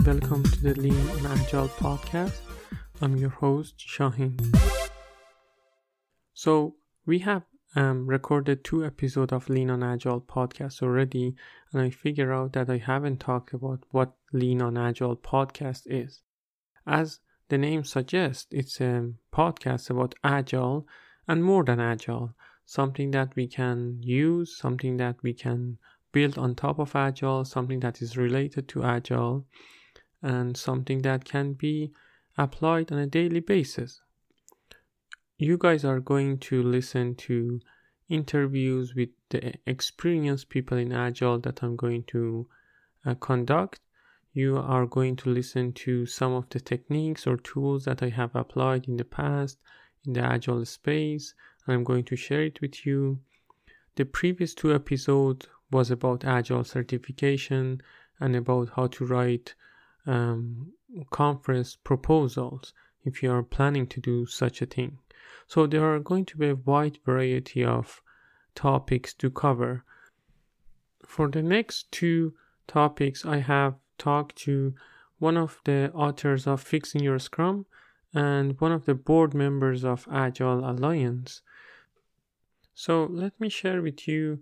welcome to the Lean and Agile podcast. I'm your host, Shaheen. So we have recorded 2 episodes of Lean on Agile podcast already, and I figure out that I haven't talked about what Lean on Agile podcast is. As the name suggests, it's a podcast about Agile and more than Agile, something that we can use, something that we can build on top of Agile, something that is related to Agile, and something that can be applied on a daily basis. You guys are going to listen to interviews with the experienced people in Agile that I'm going to conduct. You are going to listen to some of the techniques or tools that I have applied in the past in the Agile space, and I'm going to share it with you. The previous 2 episodes was about Agile certification and about how to write conference proposals if you are planning to do such a thing. So there are going to be a wide variety of topics to cover. For the next 2 topics, I have talked to one of the authors of Fixing Your Scrum and one of the board members of Agile Alliance. So let me share with you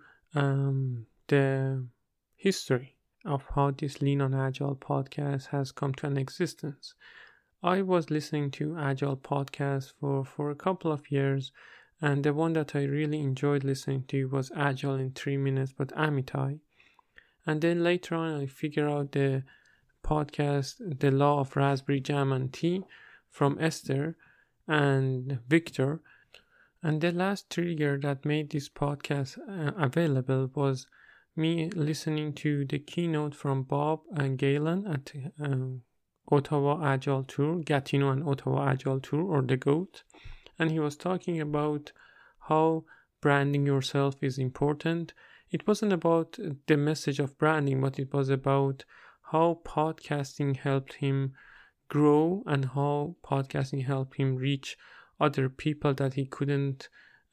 the history of how this Lean on Agile podcast has come to an existence. I was listening to Agile podcasts for a couple of years, and the one that I really enjoyed listening to was Agile in 3 minutes by Amitai. And then later on I figured out the podcast, The Law of Raspberry Jam and Tea from Esther and Victor. And the last trigger that made this podcast available was me listening to the keynote from Bob and Galen at Ottawa Agile Tour, Gatineau and Ottawa Agile Tour, or the GOAT. And he was talking about how branding yourself is important. It wasn't about the message of branding, but it was about how podcasting helped him grow and how podcasting helped him reach other people that he couldn't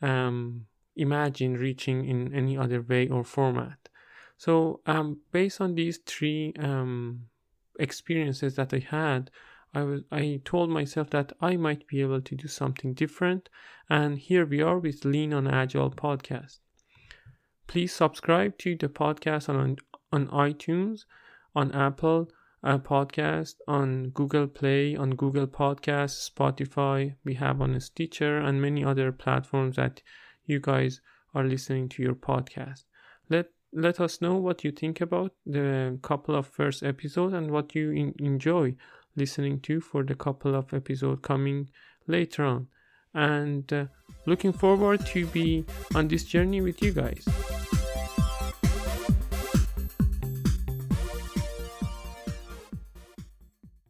imagine reaching in any other way or format. So based on these 3 experiences that I had, I told myself that I might be able to do something different, and here we are with Lean on Agile podcast. Please subscribe to the podcast on iTunes, on Apple Podcast, on Google Play, on Google Podcasts, Spotify. We have on Stitcher and many other platforms that you guys are listening to your podcast. Let us know what you think about the couple of first episodes and what you enjoy listening to for the couple of episodes coming later on. And looking forward to be on this journey with you guys.